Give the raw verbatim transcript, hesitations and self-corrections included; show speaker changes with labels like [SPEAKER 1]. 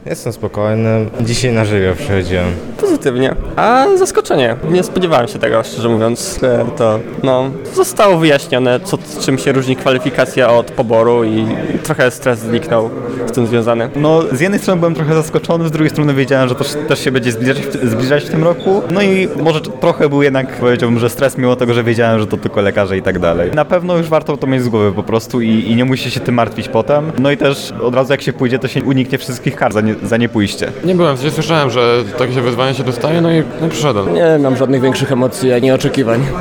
[SPEAKER 1] Jestem spokojny. Dzisiaj na żywioł przychodziłem.
[SPEAKER 2] Pozytywnie. A zaskoczenie. Nie spodziewałem się tego, szczerze mówiąc. że To no, zostało wyjaśnione, co, czym się różni kwalifikacja od poboru i trochę stres zniknął z tym związany.
[SPEAKER 3] No, z jednej strony byłem trochę zaskoczony, z drugiej strony wiedziałem, że to też się będzie zbliżać, zbliżać w tym roku. No i może trochę był jednak, powiedziałbym, że stres mimo tego, że wiedziałem, że to tylko lekarze i tak dalej. Na pewno już warto to mieć z głowy po prostu i, i nie musi się tym martwić potem. No i też od razu jak się pójdzie, to się uniknie wszystkich kar za nie, za nie pójście.
[SPEAKER 4] Nie byłem, w sensie słyszałem, że takie wyzwanie się dostaje, no i no, przyszedłem.
[SPEAKER 5] Nie mam żadnych większych emocji ani oczekiwań.